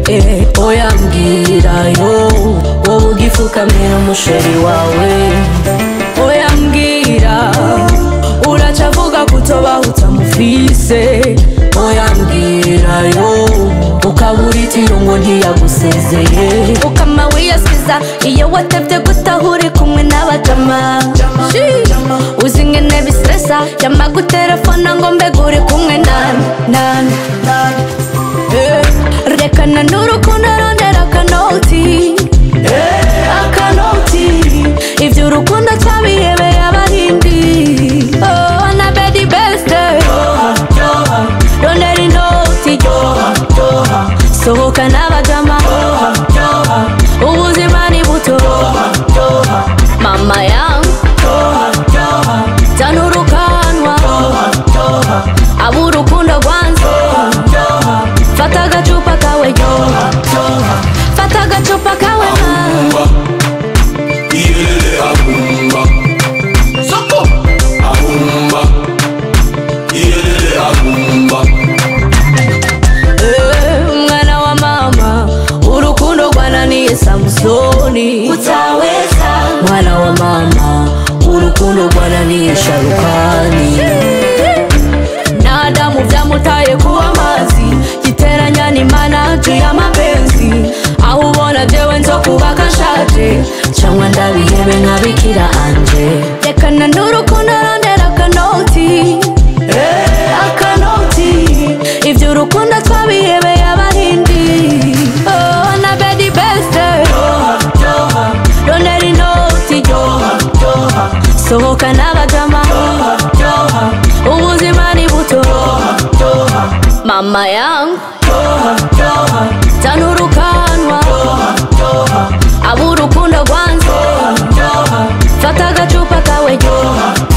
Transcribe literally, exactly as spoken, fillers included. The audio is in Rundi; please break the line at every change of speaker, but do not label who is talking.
eh, oya mbwira yo wowe ugifukamira umusheri wawe oya mbwira uracavuga kutoba utamufise oya mbwira yo ukaburitiro ngo ntiyagusezeye ukama wiyasiza iyo watevye gutahuri kumwe n'abajama uzi ngene bistresa yama guterefona ngo mbega uri kumwe nani nani eh, rekana n'urukundo rondera akanoti eh, akanoti ivyo urukundo twabihebeye abahindi oh, na bedi beste rondera inoti sohoka n'abajama ubuzima ni buto mama yangu tanurukanwa aburukundo rwanze fata agacupa kawe yo fata agacupa kawe
ahumba iyelele ahumba soko ahumba iyelele ahumba
mwana wa mama urukundo rwananiye Samusoni utaweza mwana wa mama urukundo rwananiye Sharukani na Adamu vyamutaye kuwa mazi giteranya n'Imana juu ya mapenzi aho ubona jewe nzokubaka nshaje cyangwa ndabihebe nkabikira anje rekana n'urukundo rondera akanoti eh, akanoti ivyo urukundo twabihebeye abahindi oh, na bedi beste rondera inoti sohoka n'abajama ubuzima ni buto mama yangu tanurukanwa aburukundo rwanze fata agacupa kawe yo